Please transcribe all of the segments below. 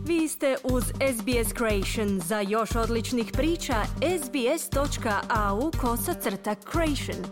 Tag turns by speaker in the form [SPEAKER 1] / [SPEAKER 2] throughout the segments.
[SPEAKER 1] Vi ste uz SBS Creation. Za još odličnih priča, sbs.au/creation.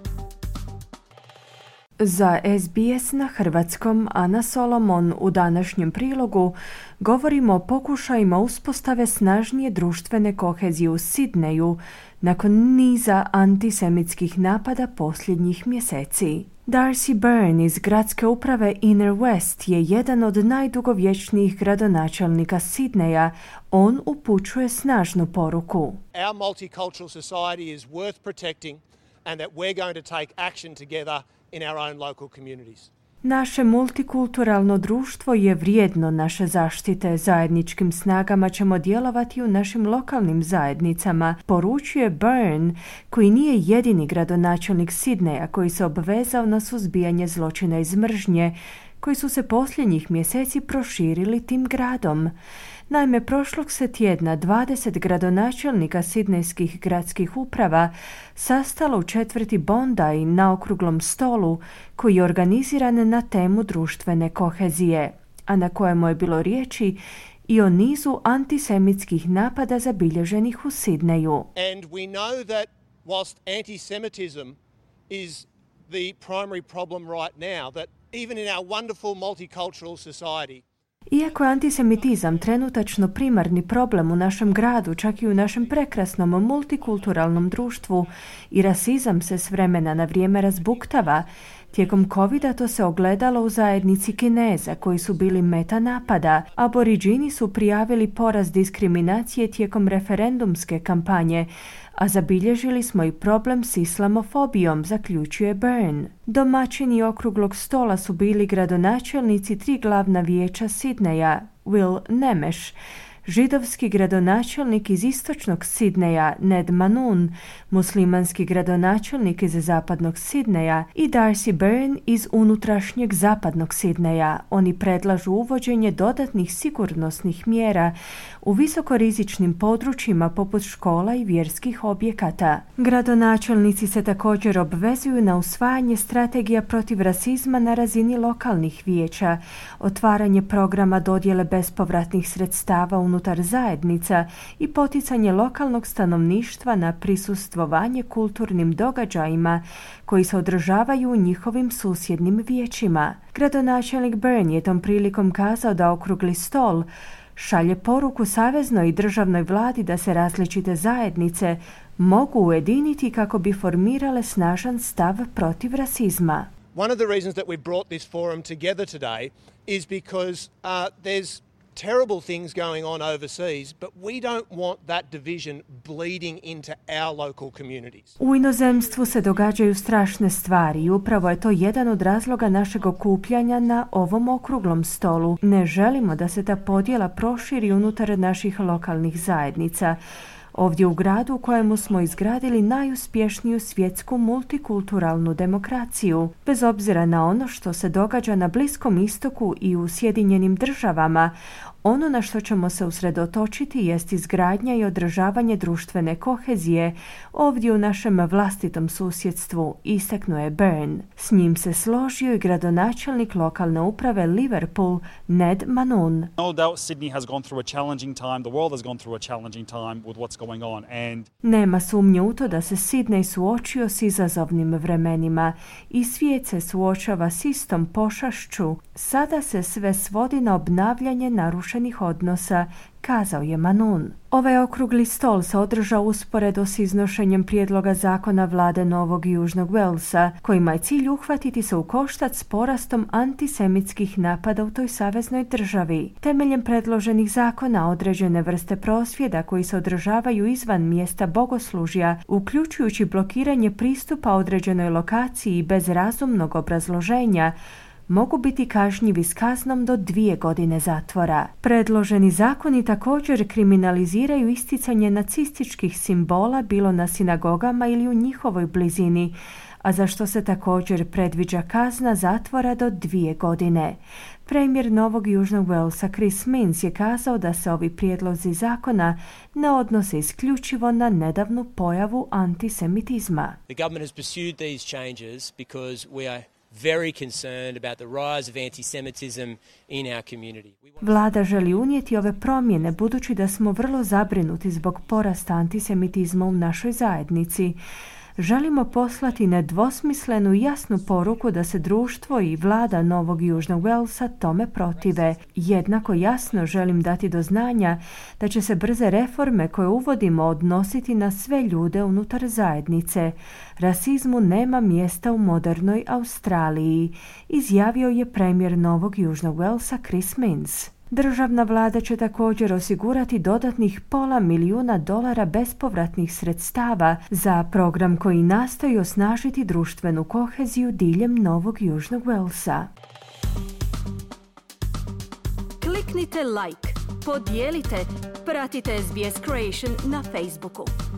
[SPEAKER 2] Za SBS na hrvatskom Ana Solomon. U današnjem prilogu govorimo o pokušajima uspostave snažnije društvene kohezije u Sidneju nakon niza antisemitskih napada posljednjih mjeseci. Darcy Byrne iz gradske uprave Inner West je jedan od najdugovječnijih gradonačelnika Sidneja. On upućuje snažnu poruku.
[SPEAKER 3] Our multicultural society is worth protecting and that we're going to take action together in our own local communities.
[SPEAKER 2] Naše multikulturalno društvo je vrijedno naše zaštite. Zajedničkim snagama ćemo djelovati u našim lokalnim zajednicama, poručuje Byrne, koji nije jedini gradonačelnik Sidneja koji se obvezao na suzbijanje zločina iz mržnje, koji su se posljednjih mjeseci proširili tim gradom. Naime, prošlog se tjedna 20 gradonačelnika sidnejskih gradskih uprava sastalo u četvrti Bondi na okruglom stolu koji je organiziran na temu društvene kohezije, a na kojemu je bilo riječi i o nizu antisemitskih napada zabilježenih u Sidneju.
[SPEAKER 3] And we know that whilst antisemitism is the primary problem right now, that even in our wonderful multicultural society,
[SPEAKER 2] iako je antisemitizam trenutačno primarni problem u našem gradu, čak i u našem prekrasnom multikulturalnom društvu, i rasizam se s vremena na vrijeme razbuktava, tijekom covida to se ogledalo u zajednici Kineza koji su bili meta napada. Aboriđini su prijavili porast diskriminacije tijekom referendumske kampanje, a zabilježili smo i problem s islamofobijom, zaključuje Byrne. Domaćini okruglog stola su bili gradonačelnici 3 glavna vijeća Sidneja, Will Nemeš, židovski gradonačelnik iz istočnog Sidneja Ned Manun, muslimanski gradonačelnik iz zapadnog Sidneja i Darcy Byrne iz unutrašnjeg zapadnog Sidneja. Oni predlažu uvođenje dodatnih sigurnosnih mjera u visokorizičnim područjima poput škola i vjerskih objekata. Gradonačelnici se također obvezuju na usvajanje strategija protiv rasizma na razini lokalnih vijeća, otvaranje programa dodjele bespovratnih sredstava unutar zajednica i poticanje lokalnog stanovništva na prisustvovanje kulturnim događajima koji se održavaju u njihovim susjednim vijećima. Gradonačelnik Byrne je tom prilikom kazao da okrugli stol šalje poruku saveznoj i državnoj vladi da se različite zajednice mogu ujediniti kako bi formirale snažan stav protiv rasizma.
[SPEAKER 3] one of the reasons that we brought this forum together today is because there's terrible things going on overseas, but we don't want that division bleeding into our local communities.
[SPEAKER 2] U inozemstvu se događaju strašne stvari i upravo je to jedan od razloga našeg okupljanja na ovom okruglom stolu. Ne želimo da se ta podjela proširi unutar naših lokalnih zajednica. Ovdje u gradu u kojemu smo izgradili najuspješniju svjetsku multikulturalnu demokraciju. Bez obzira na ono što se događa na Bliskom istoku i u Sjedinjenim državama, ono na što ćemo se usredotočiti jest izgradnja i održavanje društvene kohezije ovdje u našem vlastitom susjedstvu, istaknuo je Byrne. S njim se složio i gradonačelnik lokalne uprave Liverpool Ned Manun.
[SPEAKER 4] No doubt Sydney has gone through a challenging time, the world has gone through a challenging time with what's going on.
[SPEAKER 2] Nema sumnje u to da se Sidney suočio s izazovnim vremenima i svijet se suočava s istom pošašću. Sada se sve svodi na obnavljanje narušenih odnosa, kazao je Manun. Ovaj okrugli stol se održao usporedo s iznošenjem prijedloga zakona vlade Novog i Južnog Walesa, kojima je cilj uhvatiti se u koštac s porastom antisemitskih napada u toj saveznoj državi. Temeljem predloženih zakona određene vrste prosvjeda koji se održavaju izvan mjesta bogoslužja, uključujući blokiranje pristupa određenoj lokaciji bez razumnog obrazloženja, mogu biti kažnjivi s kaznom do 2 godine zatvora. Predloženi zakoni također kriminaliziraju isticanje nacističkih simbola bilo na sinagogama ili u njihovoj blizini, a za što se također predviđa kazna zatvora do 2 godine. Premijer Novog i Južnog Walesa Chris Minns je kazao da se ovi prijedlozi zakona ne odnose isključivo na nedavnu pojavu antisemitizma.
[SPEAKER 5] The government has pursued these changes because we are very concerned about the rise of anti-Semitism in our community.
[SPEAKER 2] Vlada želi unijeti ove promjene budući da smo vrlo zabrinuti zbog porasta antisemitizma u našoj zajednici. Želimo poslati nedvosmislenu i jasnu poruku da se društvo i vlada Novog Južnog Walesa tome protive. Jednako jasno želim dati do znanja da će se brze reforme koje uvodimo odnositi na sve ljude unutar zajednice. Rasizmu nema mjesta u modernoj Australiji, izjavio je premijer Novog Južnog Walesa Chris Minns. Državna vlada će također osigurati dodatnih $500,000 bespovratnih sredstava za program koji nastoji osnažiti društvenu koheziju diljem Novog Južnog Walesa.
[SPEAKER 1] Kliknite like, podijelite, pratite SBS Creation na Facebooku.